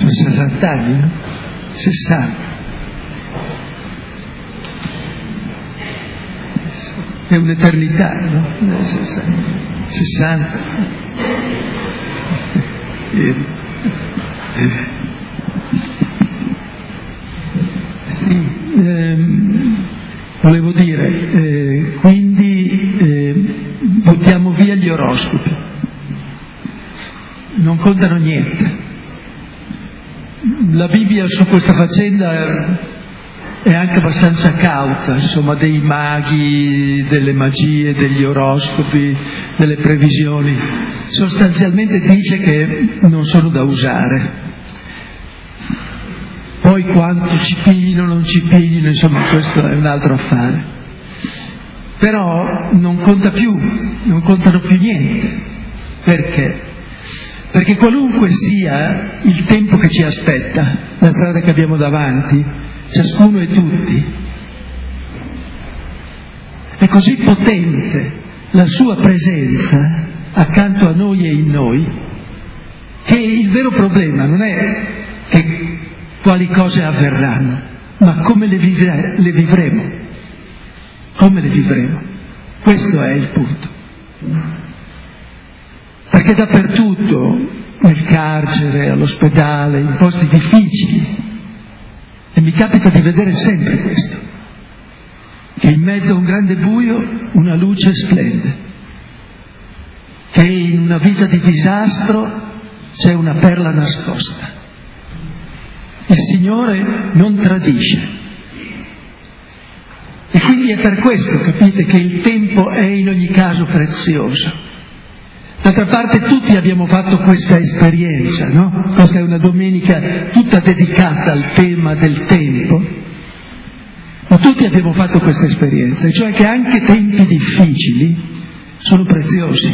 sono 60 anni, no? 60. È un'eternità, no? 60. Sì, volevo dire, quindi buttiamo via gli oroscopi, non contano niente. La Bibbia su questa faccenda è anche abbastanza cauta, insomma, dei maghi, delle magie, degli oroscopi, delle previsioni. Sostanzialmente dice che non sono da usare. Poi quanto ci piglino, non ci piglino, insomma, questo è un altro affare. Però non conta più, non contano più niente. Perché? Perché qualunque sia il tempo che ci aspetta, la strada che abbiamo davanti, ciascuno e tutti, è così potente la sua presenza accanto a noi e in noi, che il vero problema non è che quali cose avverranno, ma come le vivremo. Come le vivremo. Questo è il punto. Perché dappertutto, nel carcere, all'ospedale, in posti difficili, e mi capita di vedere sempre questo, che in mezzo a un grande buio una luce splende, che in una vita di disastro c'è una perla nascosta. Il Signore non tradisce. E quindi è per questo, capite, che il tempo è in ogni caso prezioso. D'altra parte tutti abbiamo fatto questa esperienza, no? Questa è una domenica tutta dedicata al tema del tempo, ma tutti abbiamo fatto questa esperienza, e cioè che anche tempi difficili sono preziosi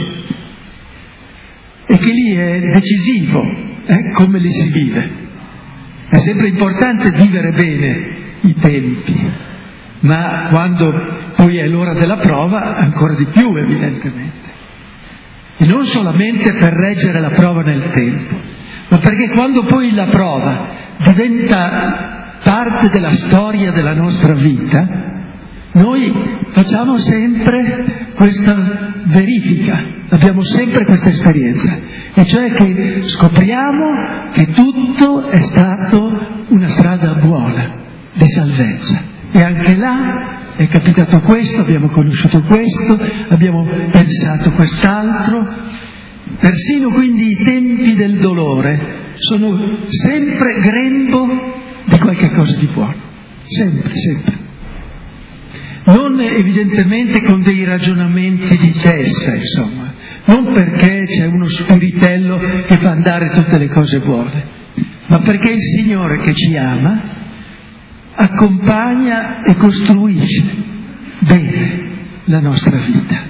e che lì è decisivo come li si vive. È sempre importante vivere bene i tempi, ma quando poi è l'ora della prova ancora di più, evidentemente. E non solamente per reggere la prova nel tempo, ma perché quando poi la prova diventa parte della storia della nostra vita, noi facciamo sempre questa verifica, abbiamo sempre questa esperienza, e cioè che scopriamo che tutto è stato una strada buona, di salvezza. E anche là è capitato questo, abbiamo conosciuto questo, abbiamo pensato quest'altro. Persino quindi i tempi del dolore sono sempre grembo di qualche cosa di buono. Sempre, sempre. Non evidentemente con dei ragionamenti di testa, insomma. Non perché c'è uno spiritello che fa andare tutte le cose buone, ma perché il Signore che ci ama accompagna e costruisce bene la nostra vita.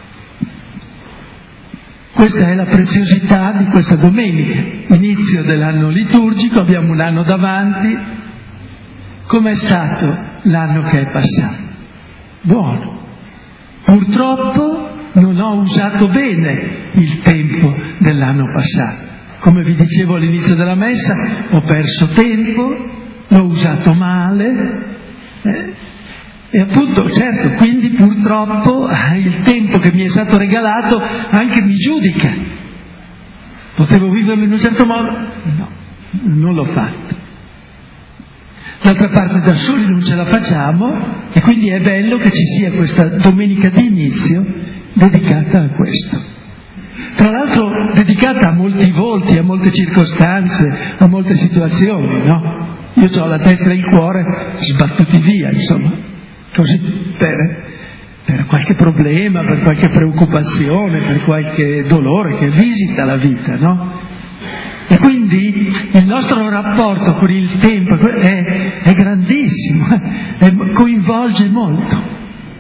Questa è la preziosità di questa domenica, inizio dell'anno liturgico, abbiamo un anno davanti. Com'è stato l'anno che è passato? Buono. Purtroppo non ho usato bene il tempo dell'anno passato. Come vi dicevo all'inizio della messa, ho perso tempo, l'ho usato male, e appunto, certo, quindi purtroppo il tempo che mi è stato regalato anche mi giudica. Potevo viverlo in un certo modo? No, non l'ho fatto. D'altra parte da soli non ce la facciamo, e quindi è bello che ci sia questa domenica di inizio dedicata a questo. Tra l'altro dedicata a molti volti, a molte circostanze, a molte situazioni, no? Io ho la testa e il cuore sbattuti via, insomma, così per qualche problema, per qualche preoccupazione, per qualche dolore che visita la vita, no? E quindi il nostro rapporto con il tempo è grandissimo, coinvolge molto.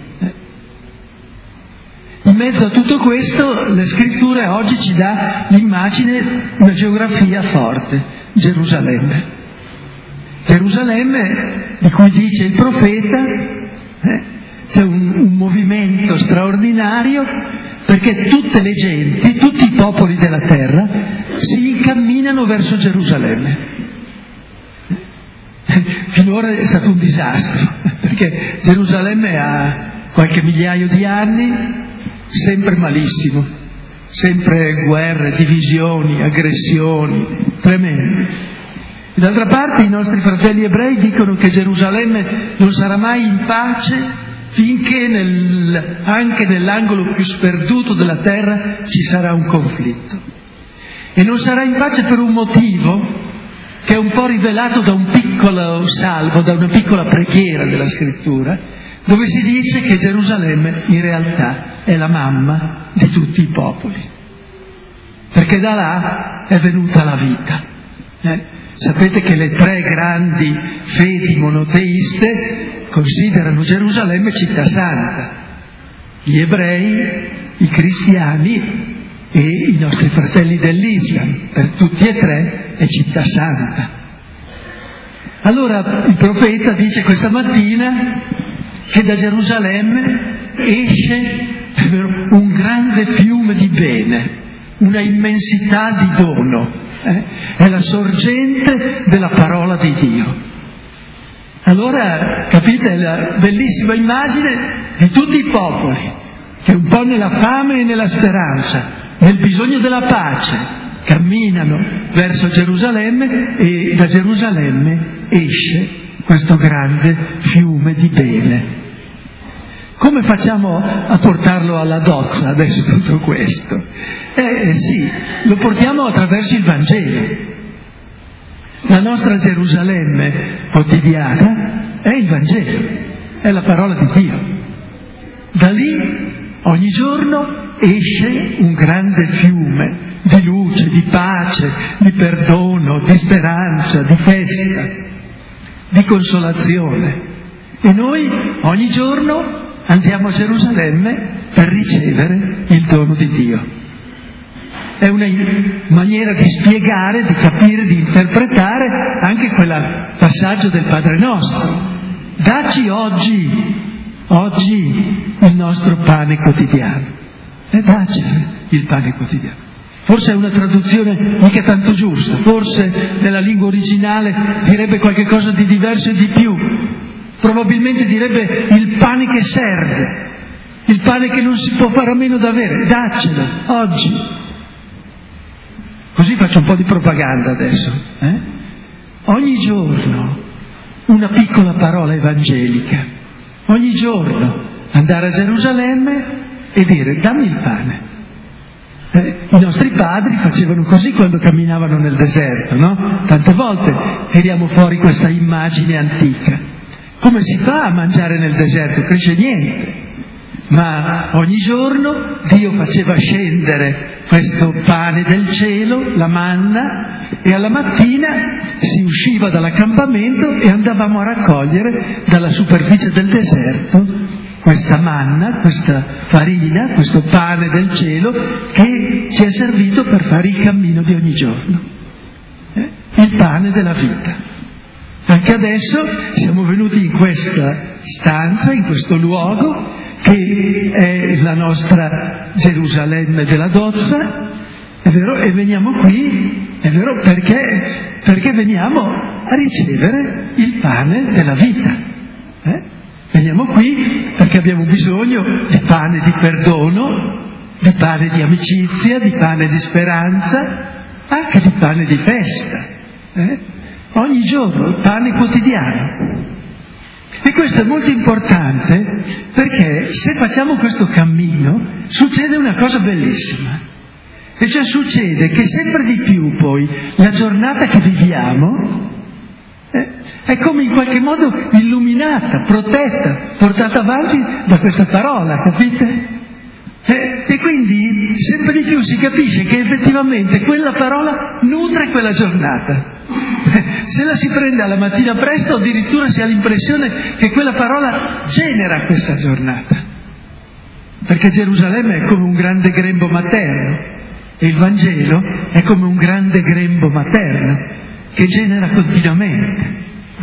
In mezzo a tutto questo, le scritture oggi ci dà l'immagine, una geografia forte, Gerusalemme. Gerusalemme, di cui dice il profeta, c'è un movimento straordinario, perché tutte le genti, tutti i popoli della terra si incamminano verso Gerusalemme. finora è stato un disastro, perché Gerusalemme ha qualche migliaio di anni sempre malissimo, sempre guerre, divisioni, aggressioni, tremende. D'altra parte i nostri fratelli ebrei dicono che Gerusalemme non sarà mai in pace finché anche nell'angolo più sperduto della terra ci sarà un conflitto. E non sarà in pace per un motivo che è un po' rivelato da un piccolo salmo, da una piccola preghiera della Scrittura, dove si dice che Gerusalemme in realtà è la mamma di tutti i popoli, perché da là è venuta la vita. Sapete che le 3 grandi fedi monoteiste considerano Gerusalemme città santa: gli ebrei, i cristiani e i nostri fratelli dell'Islam. Per tutti e 3 è città santa. Allora il profeta dice questa mattina che da Gerusalemme esce un grande fiume di bene, una immensità di dono. È la sorgente della parola di Dio. Allora, capite, è la bellissima immagine di tutti i popoli che un po' nella fame e nella speranza, nel bisogno della pace, camminano verso Gerusalemme, e da Gerusalemme esce questo grande fiume di bene. Come facciamo a portarlo alla dozza adesso tutto questo? Sì, lo portiamo attraverso il Vangelo. La nostra Gerusalemme quotidiana è il Vangelo, è la parola di Dio. Da lì ogni giorno esce un grande fiume di luce, di pace, di perdono, di speranza, di festa, di consolazione. E noi ogni giorno andiamo a Gerusalemme per ricevere il dono di Dio. È una maniera di spiegare, di capire, di interpretare anche quel passaggio del Padre Nostro. Dacci oggi il nostro pane quotidiano. E dacci il pane quotidiano. Forse è una traduzione mica tanto giusta, forse nella lingua originale direbbe qualche cosa di diverso e di più. Probabilmente direbbe il pane che serve, il pane che non si può fare a meno d'avere, daccelo, oggi. Così faccio un po' di propaganda adesso. Ogni giorno una piccola parola evangelica, ogni giorno andare a Gerusalemme e dire dammi il pane. I nostri padri facevano così quando camminavano nel deserto, no? Tante volte tiriamo fuori questa immagine antica. Come si fa a mangiare nel deserto? Cresce niente. Ma ogni giorno Dio faceva scendere questo pane del cielo, la manna, e alla mattina si usciva dall'accampamento e andavamo a raccogliere dalla superficie del deserto questa manna, questa farina, questo pane del cielo che ci è servito per fare il cammino di ogni giorno. Il pane della vita. Anche adesso siamo venuti in questa stanza, in questo luogo, che è la nostra Gerusalemme della dozza, è vero, e veniamo qui, è vero, perché veniamo a ricevere il pane della vita. Veniamo qui perché abbiamo bisogno di pane di perdono, di pane di amicizia, di pane di speranza, anche di pane di festa. Ogni giorno il pane quotidiano. E questo è molto importante perché se facciamo questo cammino succede una cosa bellissima, e cioè succede che sempre di più poi la giornata che viviamo è come in qualche modo illuminata, protetta, portata avanti da questa parola, capite? E quindi sempre di più si capisce che effettivamente quella parola nutre quella giornata. Se la si prende alla mattina presto, addirittura si ha l'impressione che quella parola genera questa giornata. Perché Gerusalemme è come un grande grembo materno e il Vangelo è come un grande grembo materno che genera continuamente.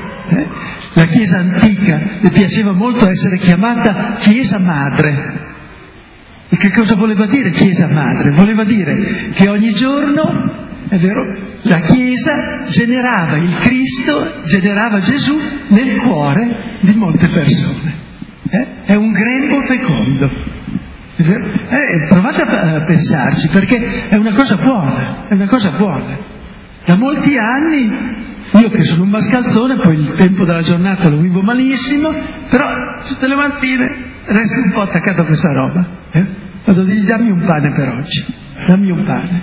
La Chiesa antica le piaceva molto essere chiamata Chiesa Madre. E che cosa voleva dire Chiesa Madre? Voleva dire che ogni giorno È vero? La Chiesa generava il Cristo, generava Gesù nel cuore di molte persone. È un grembo fecondo. È vero? Provate a pensarci, perché è una cosa buona, è una cosa buona. Da molti anni, io che sono un mascalzone, poi il tempo della giornata lo vivo malissimo, però tutte le mattine resto un po' attaccato a questa roba. Vado a dire: dammi un pane per oggi, dammi un pane.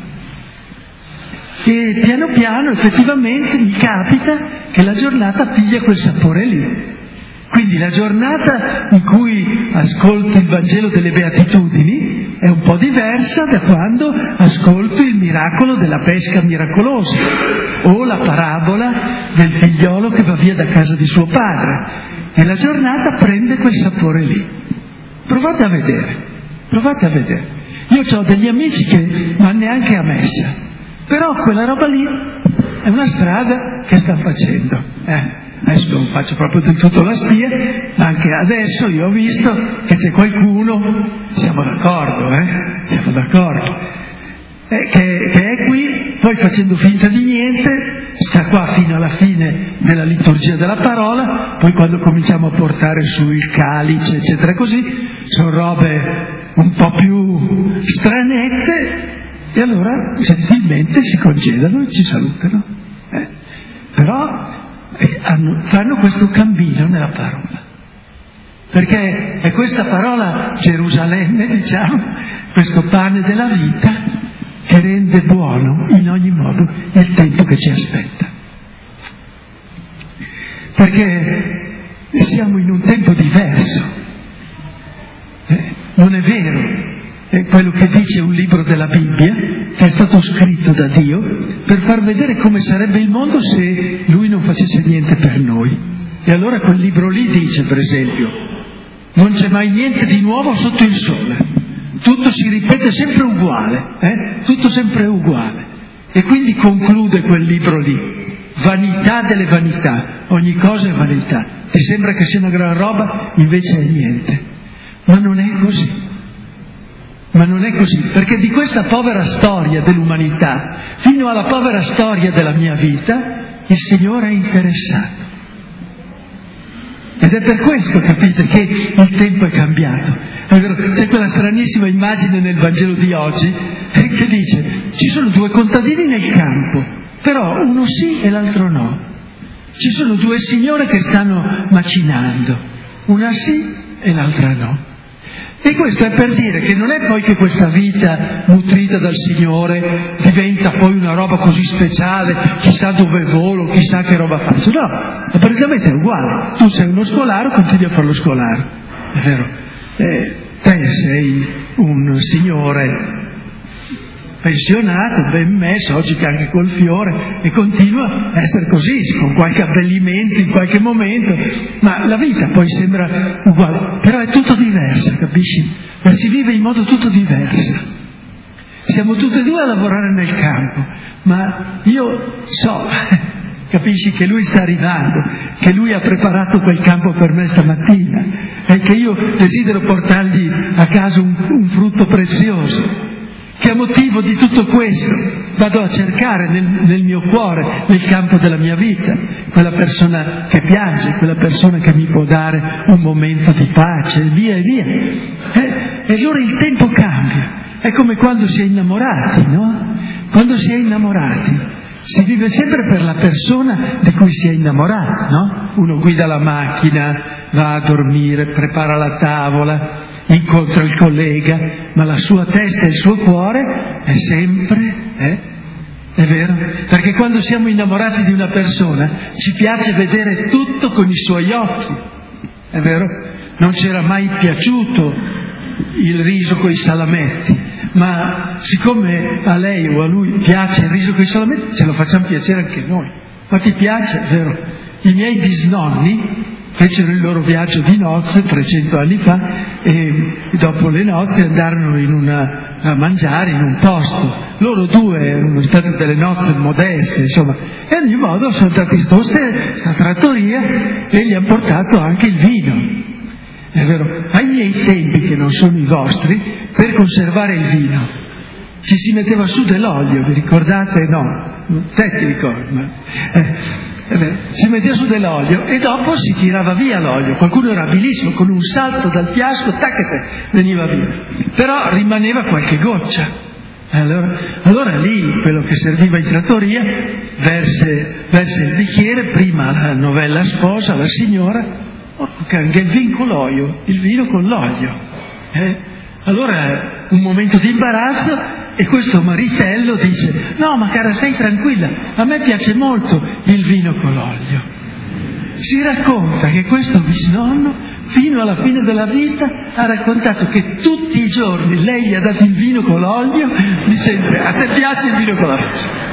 E piano piano effettivamente mi capita che la giornata piglia quel sapore lì. Quindi la giornata in cui ascolto il Vangelo delle Beatitudini è un po' diversa da quando ascolto il miracolo della pesca miracolosa o la parabola del figliolo che va via da casa di suo padre. E la giornata prende quel sapore lì. Provate a vedere. Io ho degli amici che vanno neanche a messa, però quella roba lì è una strada che sta facendo. Adesso non faccio proprio del tutto la spia, ma anche adesso io ho visto che c'è qualcuno, siamo d'accordo, che è qui, poi facendo finta di niente, sta qua fino alla fine della liturgia della parola, poi quando cominciamo a portare su il calice, eccetera così, sono robe un po' più stranette, e allora gentilmente si congedano e ci salutano. Però fanno questo cammino nella parola, perché è questa parola Gerusalemme, diciamo, questo pane della vita che rende buono in ogni modo il tempo che ci aspetta, perché siamo in un tempo diverso. Non è vero quello che dice un libro della Bibbia, che è stato scritto da Dio per far vedere come sarebbe il mondo se Lui non facesse niente per noi. E allora quel libro lì dice, per esempio, non c'è mai niente di nuovo sotto il sole, tutto si ripete sempre uguale, tutto sempre uguale. E quindi conclude quel libro lì: vanità delle vanità, ogni cosa è vanità, ti sembra che sia una gran roba, invece è niente. Ma non è così. Ma non è così, perché di questa povera storia dell'umanità, fino alla povera storia della mia vita, il Signore è interessato. Ed è per questo, capite, che il tempo è cambiato. C'è quella stranissima immagine nel Vangelo di oggi che dice: ci sono due contadini nel campo, però uno sì e l'altro no. Ci sono due signore che stanno macinando, una sì e l'altra no. E questo è per dire che non è poi che questa vita nutrita dal Signore diventa poi una roba così speciale, chissà dove volo, chissà che roba faccio. No, è praticamente uguale. Tu sei uno scolaro, continui a fare lo scolaro, è vero? Te sei un signore pensionato, ben messo, oggi che anche col fiore, e continua a essere così, con qualche abbellimento in qualche momento, ma la vita poi sembra uguale, però è tutto diversa, capisci? Si vive in modo tutto diverso. Siamo tutti e due a lavorare nel campo, ma io so, capisci, che lui sta arrivando, che lui ha preparato quel campo per me stamattina, e che io desidero portargli a casa un frutto prezioso. Che a motivo di tutto questo vado a cercare nel mio cuore, nel campo della mia vita, quella persona che piange, quella persona che mi può dare un momento di pace, e via e via. E allora il tempo cambia. È come quando si è innamorati, no? Quando si è innamorati si vive sempre per la persona di cui si è innamorati, no? Uno guida la macchina, va a dormire, prepara la tavola, incontra il collega, ma la sua testa e il suo cuore è sempre, è vero? Perché quando siamo innamorati di una persona ci piace vedere tutto con i suoi occhi, è vero? Non c'era mai piaciuto il riso coi salametti, ma siccome a lei o a lui piace il riso coi salametti, ce lo facciamo piacere anche noi. Ma ti piace, è vero? I miei bisnonni fecero il loro viaggio di nozze 300 anni fa e dopo le nozze andarono a mangiare in un posto. Loro due erano state delle nozze modeste, insomma, e ad ogni modo sono stati esposti a questa trattoria e gli hanno portato anche il vino. È vero? Ai miei tempi, che non sono i vostri, per conservare il vino ci si metteva su dell'olio, vi ricordate? No, te ti ricordi, ma... si metteva su dell'olio e dopo si tirava via l'olio. Qualcuno era abilissimo, con un salto dal fiasco, taccate, veniva via. Però rimaneva qualche goccia. Allora lì, quello che serviva in trattoria, verse il bicchiere, prima la novella sposa, la signora, che il vino con l'olio, il vino con l'olio. Allora un momento di imbarazzo e questo maritello dice: no, ma cara, stai tranquilla, a me piace molto il vino con l'olio. Si racconta che questo bisnonno, fino alla fine della vita, ha raccontato che tutti i giorni lei gli ha dato il vino con l'olio, dicendo: a te piace il vino con l'olio?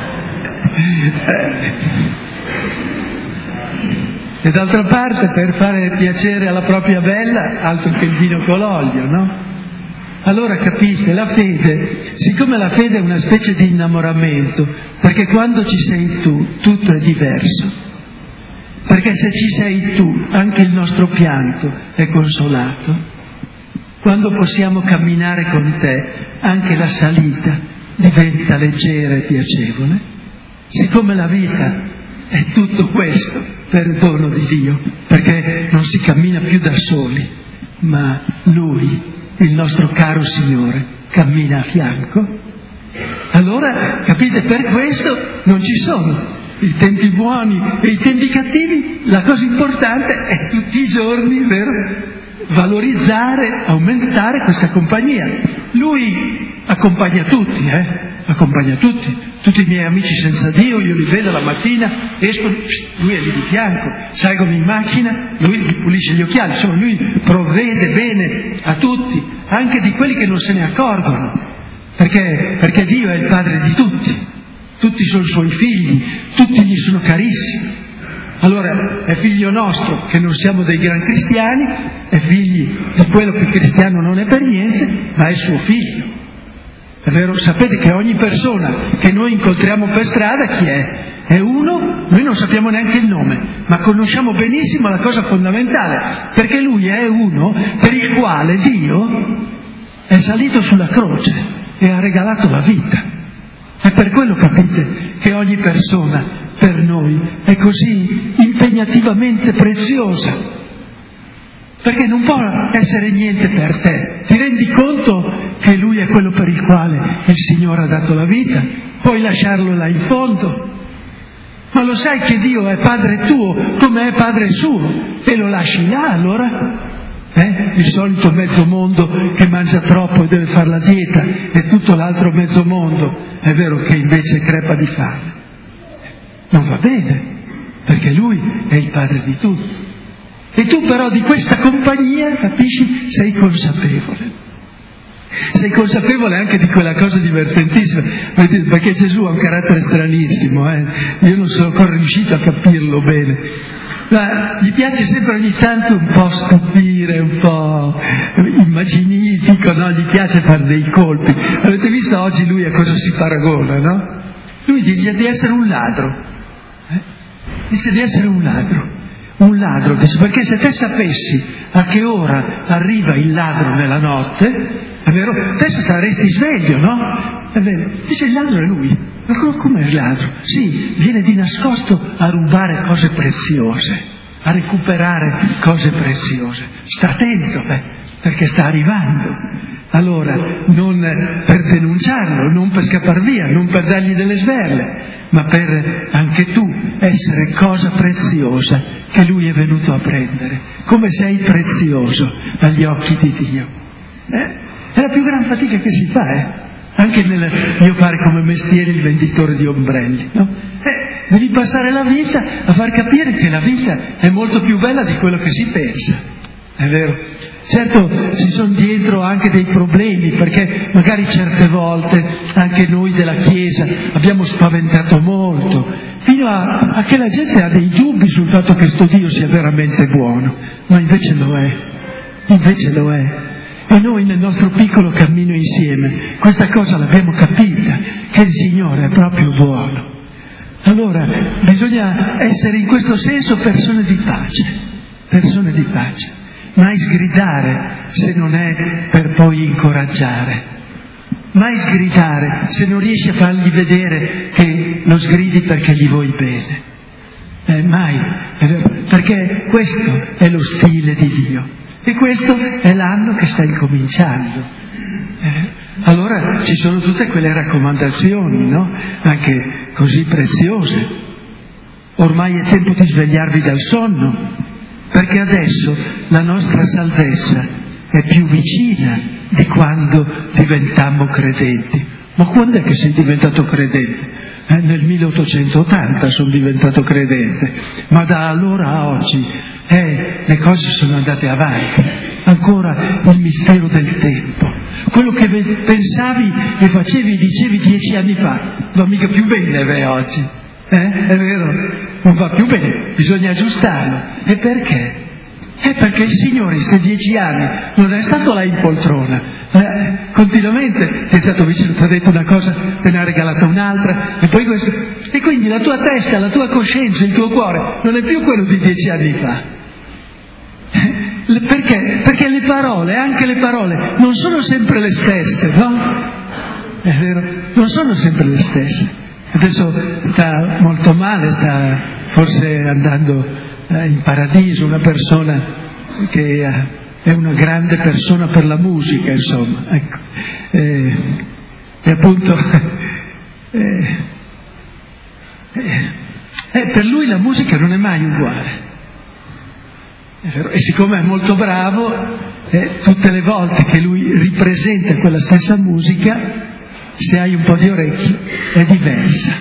E d'altra parte, per fare piacere alla propria bella, altro che il vino con l'olio, no? Allora capite, la fede, siccome la fede è una specie di innamoramento, perché quando ci sei tu, tutto è diverso. Perché se ci sei tu, anche il nostro pianto è consolato. Quando possiamo camminare con te, anche la salita diventa leggera e piacevole. Siccome la vita è tutto questo, per dono di Dio, perché non si cammina più da soli, ma Lui, il nostro caro Signore, cammina a fianco. Allora, capite, per questo non ci sono i tempi buoni e i tempi cattivi. La cosa importante è tutti i giorni, vero? Valorizzare, aumentare questa compagnia. Lui accompagna tutti, accompagna tutti. Tutti i miei amici senza Dio, io li vedo la mattina, escono, lui è lì di fianco, salgono in macchina, lui gli pulisce gli occhiali, insomma lui provvede bene a tutti, anche di quelli che non se ne accorgono, perché Dio è il padre di tutti. Tutti sono suoi figli, tutti gli sono carissimi. Allora è figlio nostro che non siamo dei gran cristiani, è figli di quello che cristiano non è per niente, ma è suo figlio. È vero? Sapete che ogni persona che noi incontriamo per strada chi è? È uno, noi non sappiamo neanche il nome, ma conosciamo benissimo la cosa fondamentale, perché lui è uno per il quale Dio è salito sulla croce e ha regalato la vita. È per quello, capite, che ogni persona per noi è così impegnativamente preziosa, perché non può essere niente per te. Ti rendi conto che Lui è quello per il quale il Signore ha dato la vita? Puoi lasciarlo là in fondo, ma lo sai che Dio è Padre tuo come è Padre suo, e lo lasci là allora? Il solito mezzo mondo che mangia troppo e deve fare la dieta, e tutto l'altro mezzo mondo, è vero, che invece crepa di fame. Non va bene, perché Lui è il Padre di tutti. E tu però di questa compagnia, capisci, sei consapevole. Sei consapevole anche di quella cosa divertentissima, perché Gesù ha un carattere stranissimo, io non sono ancora riuscito a capirlo bene. Ma gli piace sempre ogni tanto un po' stupire, un po' immaginifico, no? Gli piace fare dei colpi. Avete visto oggi lui a cosa si paragona, no? Lui dice di essere un ladro. Dice di essere un ladro. Un ladro, dice, perché se te sapessi a che ora arriva il ladro nella notte, è vero, te staresti sveglio, no? È vero. Dice il ladro è lui. Ma com'è il ladro? Sì, viene di nascosto a rubare cose preziose, a recuperare cose preziose. Sta attento, perché sta arrivando. Allora, non per denunciarlo, non per scappar via, non per dargli delle sberle, ma per anche tu essere cosa preziosa che lui è venuto a prendere. Come sei prezioso agli occhi di Dio. È la più gran fatica che si fa, anche io fare come mestiere il venditore di ombrelli, no? Devi passare la vita a far capire che la vita è molto più bella di quello che si pensa, è vero? Certo ci sono dietro anche dei problemi, perché magari certe volte anche noi della Chiesa abbiamo spaventato molto, fino a che la gente ha dei dubbi sul fatto che sto Dio sia veramente buono, ma invece lo è. E noi nel nostro piccolo cammino insieme questa cosa l'abbiamo capita, che il Signore è proprio buono. Allora bisogna essere in questo senso persone di pace, mai sgridare se non è per poi incoraggiare. mai sgridare se non riesci a fargli vedere che lo sgridi perché gli vuoi bene. Mai, perché questo è lo stile di Dio e questo è l'anno che sta incominciando. Allora ci sono tutte quelle raccomandazioni, no? Anche così preziose. Ormai è tempo di svegliarvi dal sonno, perché adesso la nostra salvezza è più vicina di quando diventammo credenti. Ma quando è che sei diventato credente? Nel 1880 sono diventato credente, ma da allora a oggi le cose sono andate avanti. Ancora il mistero del tempo. Quello che pensavi e facevi e dicevi 10 anni fa, va mica più bene oggi. È vero? Non va più bene, bisogna aggiustarlo. E perché? Perché il Signore in questi 10 anni non è stato là in poltrona, continuamente ti è stato vicino, ti ha detto una cosa, te ne ha regalata un'altra, e poi questo. E quindi la tua testa, la tua coscienza, il tuo cuore non è più quello di 10 anni fa. Perché? Perché le parole, anche le parole, non sono sempre le stesse, no? È vero? Non sono sempre le stesse. Adesso sta molto male, sta forse andando in paradiso, una persona che è una grande persona per la musica, insomma, ecco. E appunto per lui la musica non è mai uguale, è vero? E siccome è molto bravo, tutte le volte che lui ripresenta quella stessa musica, se hai un po' di orecchio è diversa.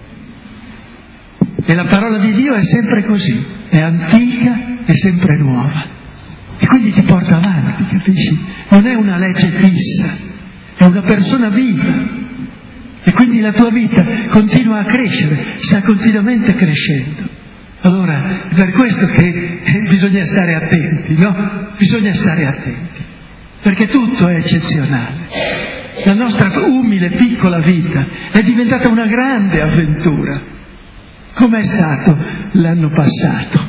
E la parola di Dio è sempre così, è antica e sempre nuova. E quindi ti porta avanti, capisci? Non è una legge fissa, è una persona viva. E quindi la tua vita continua a crescere, sta continuamente crescendo. Allora, è per questo che bisogna stare attenti, no? Bisogna stare attenti, perché tutto è eccezionale. La nostra umile, piccola vita è diventata una grande avventura. Come è stato l'anno passato?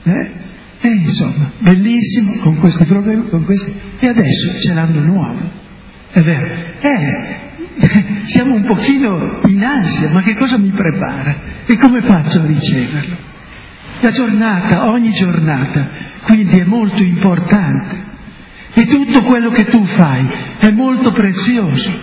E insomma, bellissimo, con questi problemi, con questi. E adesso c'è l'anno nuovo. È vero? Siamo un pochino in ansia, ma che cosa mi prepara? E come faccio a riceverlo? La giornata, ogni giornata, quindi è molto importante. E tutto quello che tu fai è molto prezioso.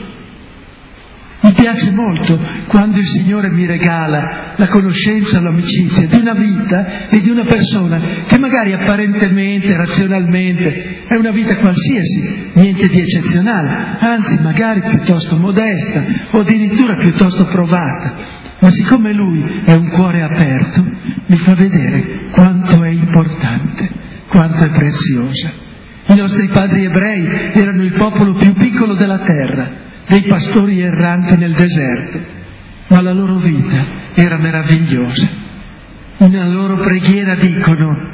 Mi piace molto quando il Signore mi regala la conoscenza, l'amicizia di una vita e di una persona che magari apparentemente, razionalmente, è una vita qualsiasi, niente di eccezionale, anzi magari piuttosto modesta o addirittura piuttosto provata. Ma siccome Lui è un cuore aperto, mi fa vedere quanto è importante, quanto è preziosa. I nostri padri ebrei erano il popolo più piccolo della terra, dei pastori erranti nel deserto, ma la loro vita era meravigliosa. Nella loro preghiera dicono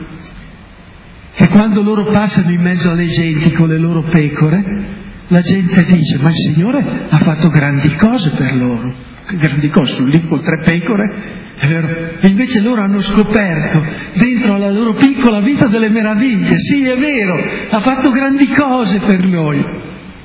che quando loro passano in mezzo alle genti con le loro pecore, la gente dice: ma il Signore ha fatto grandi cose per loro, grandi cose, sono lì con 3 pecore, è vero? E invece loro hanno scoperto dentro la loro piccola vita delle meraviglie. Sì, è vero, ha fatto grandi cose per noi.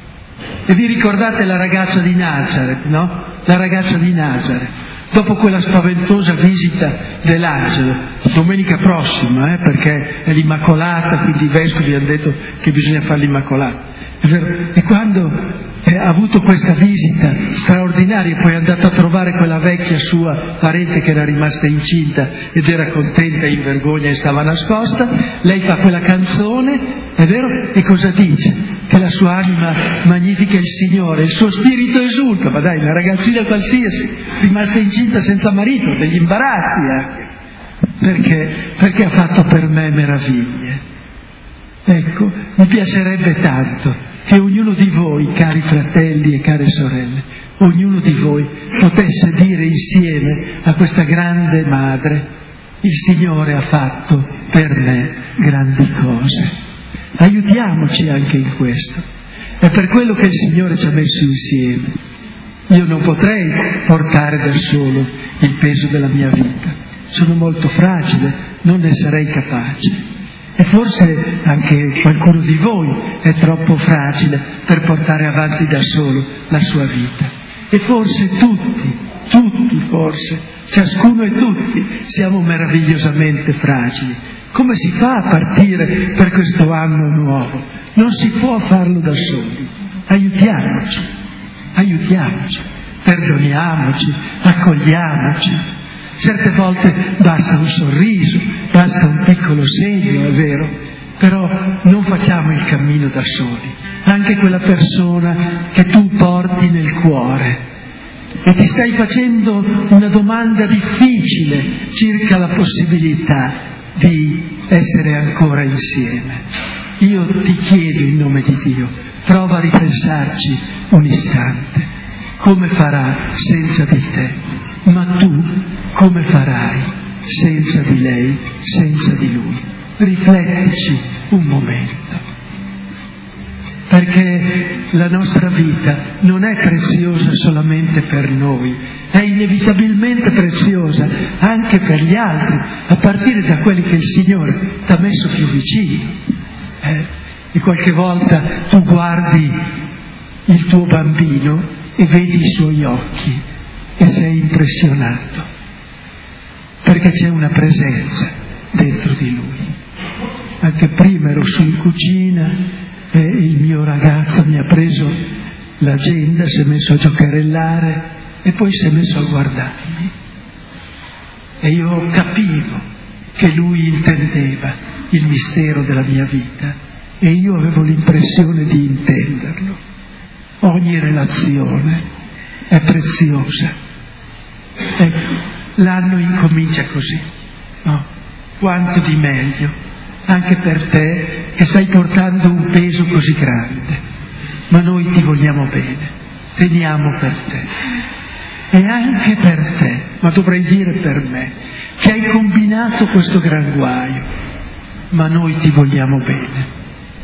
E vi ricordate la ragazza di Nazareth, no? La ragazza di Nazareth, dopo quella spaventosa visita dell'angelo, domenica prossima, perché è l'Immacolata, quindi i vescovi hanno detto che bisogna fare l'Immacolata. È vero? E quando ha avuto questa visita straordinaria, poi è andata a trovare quella vecchia sua parente che era rimasta incinta ed era contenta, in vergogna e stava nascosta, lei fa quella canzone, è vero? E cosa dice? Che la sua anima magnifica il Signore, il suo spirito esulta. Ma dai, una ragazzina qualsiasi, rimasta incinta senza marito, degli imbarazzi anche, perché ha fatto per me meraviglie. Ecco, mi piacerebbe tanto che ognuno di voi, cari fratelli e care sorelle, ognuno di voi potesse dire insieme a questa grande madre: il Signore ha fatto per me grandi cose. Aiutiamoci anche in questo. È per quello che il Signore ci ha messo insieme. Io non potrei portare da solo il peso della mia vita. Sono molto fragile, non ne sarei capace. E forse anche qualcuno di voi è troppo fragile per portare avanti da solo la sua vita. E forse tutti forse, ciascuno e tutti siamo meravigliosamente fragili. Come si fa a partire per questo anno nuovo? Non si può farlo da soli. Aiutiamoci, perdoniamoci, accogliamoci. Certe volte basta un sorriso, basta un piccolo segno, è vero, però non facciamo il cammino da soli. Anche quella persona che tu porti nel cuore e ti stai facendo una domanda difficile circa la possibilità di essere ancora insieme. Io ti chiedo in nome di Dio, prova a ripensarci un istante. Come farà senza di te? Ma tu come farai senza di lei, senza di lui? Riflettici un momento. Perché la nostra vita non è preziosa solamente per noi, è inevitabilmente preziosa anche per gli altri, a partire da quelli che il Signore ti ha messo più vicino. E qualche volta tu guardi il tuo bambino e vedi i suoi occhi e sei impressionato, perché c'è una presenza dentro di lui. Anche prima ero su in cucina e il mio ragazzo mi ha preso l'agenda, si è messo a giocherellare e poi si è messo a guardarmi. E io capivo che lui intendeva il mistero della mia vita e io avevo l'impressione di intenderlo. Ogni relazione è preziosa. Ecco, l'anno incomincia così, no? Quanto di meglio, anche per te che stai portando un peso così grande, ma noi ti vogliamo bene, teniamo per te. E anche per te, ma dovrei dire per me, che hai combinato questo gran guaio, ma noi ti vogliamo bene.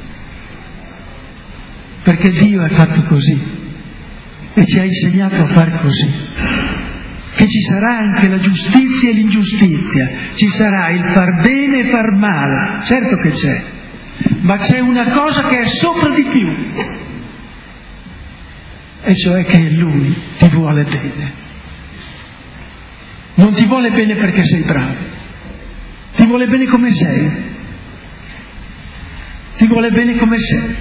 Perché Dio è fatto così e ci ha insegnato a far così. Che ci sarà anche la giustizia e l'ingiustizia, ci sarà il far bene e far male, certo che c'è, ma c'è una cosa che è sopra di più, e cioè che Lui ti vuole bene. Non ti vuole bene perché sei bravo, ti vuole bene come sei, ti vuole bene come sei.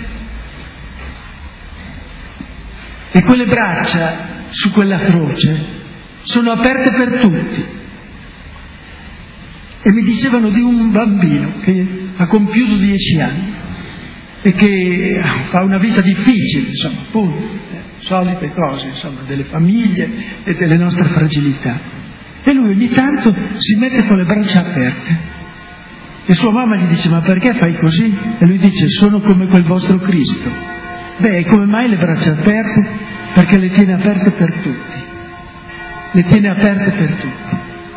E quelle braccia su quella croce sono aperte per tutti. E mi dicevano di un bambino che ha compiuto 10 anni e che fa una vita difficile, insomma, appunto, solite cose, insomma, delle famiglie e delle nostre fragilità. E lui ogni tanto si mette con le braccia aperte. E sua mamma gli dice: ma perché fai così? E lui dice: sono come quel vostro Cristo. Beh, come mai le braccia aperte? Perché le tiene aperte per tutti. Le tiene aperte per tutti.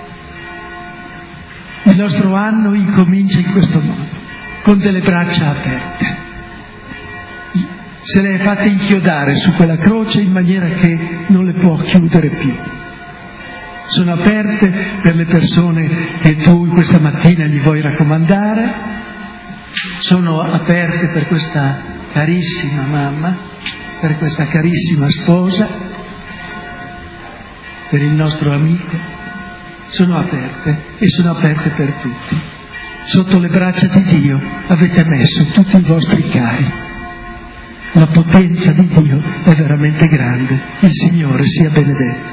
Il nostro anno incomincia in questo modo, con delle braccia aperte. Se le è fatte inchiodare su quella croce in maniera che non le può chiudere più. Sono aperte per le persone che tu questa mattina gli vuoi raccomandare, sono aperte per questa carissima mamma, per questa carissima sposa, per il nostro amico, sono aperte e sono aperte per tutti. Sotto le braccia di Dio avete messo tutti i vostri cari. La potenza di Dio è veramente grande. Il Signore sia benedetto.